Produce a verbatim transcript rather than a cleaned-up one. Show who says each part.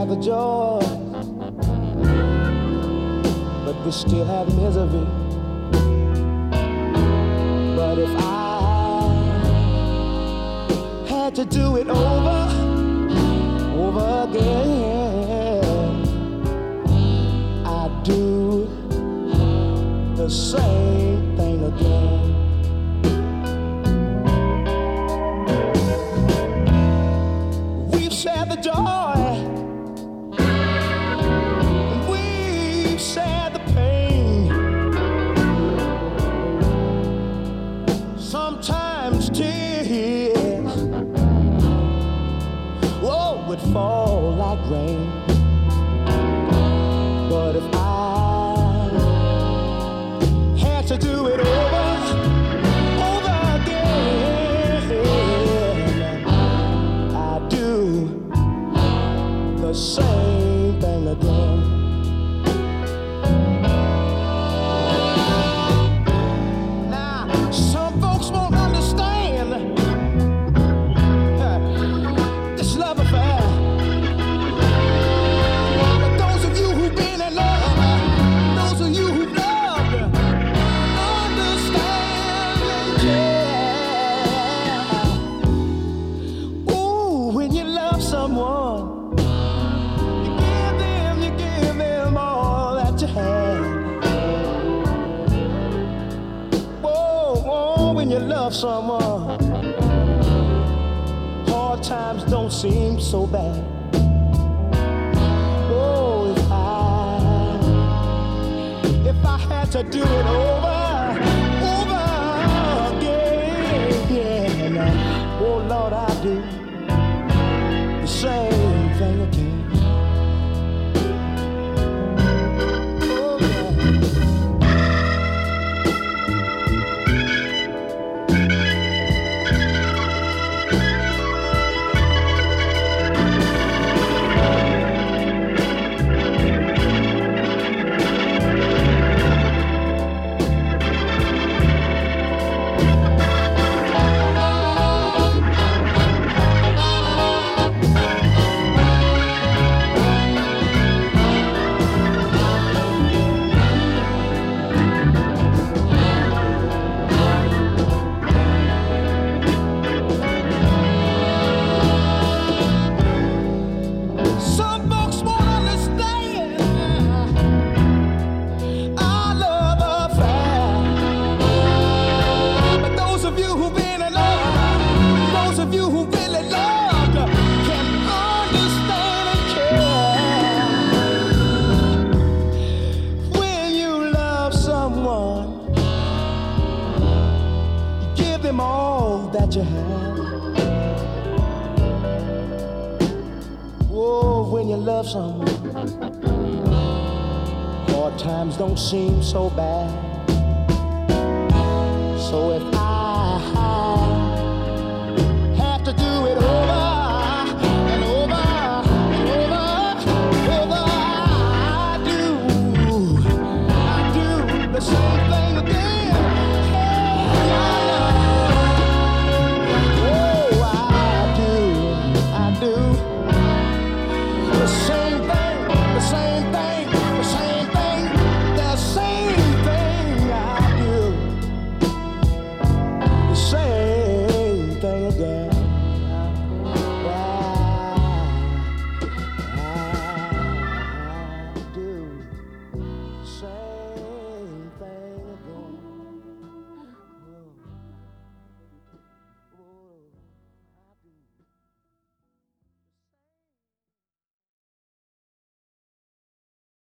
Speaker 1: the joy, but we still have misery. But if I had to do it over, over again, I'd do the same thing again. We've shared the joy, we've shared the pain. Sometimes tears, whoa, would fall like rain. But if I had to do it over, over again, I'd do the same thing again. Now, some folks won't understand uh, this love affair. But those of you who've been in love, those of you who've loved, understand and care. Ooh, when you love someone, you give them, you give them all that you have. Whoa, whoa, when you love someone, hard times don't seem so bad. Oh, if I, if I had to do it over, over again, oh Lord, I'd do the same thing again. Oh, yeah. Some folks won't understand our love affair. But those of you who've been in love, those of you who really loved, can understand and care. When you love someone, you give them all that you have. Oh, when you love someone, hard times don't seem so bad. So if I